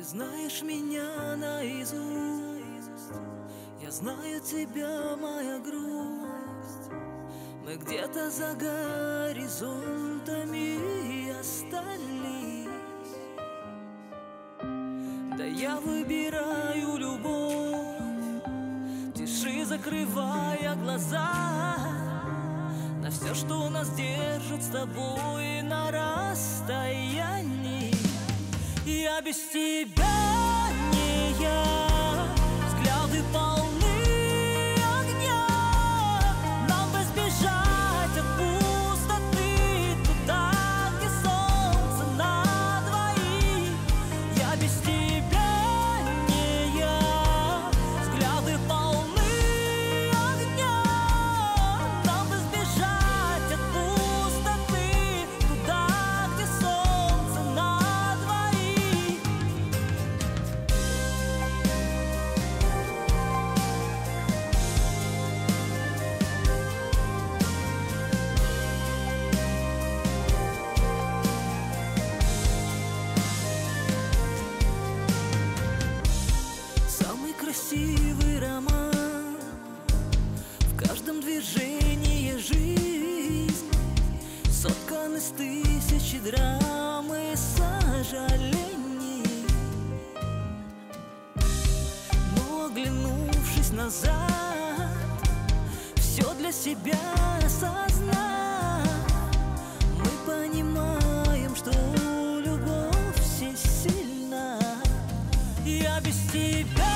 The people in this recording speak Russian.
знаешь меня наизусть, я знаю тебя, моя грусть. Мы где-то за горизонтами остались. Да я выбираю любовь, тиши закрывая глаза на все, что нас держит с тобой на расстоянии. Я без тебя не я, взгляды полны огня. Нам бы сбежать от пустоты туда, где солнце на двоих. Я без тебя не я, взгляды полны огня. Нам бы сбежать от пустоты туда, где солнце на двоих. Самый красивый роман, в каждом движении жизнь, соткан из тысячи драм и сожалений. Но оглянувшись назад, все для себя осознав, мы понимаем, что любовь всесильна. Я без тебя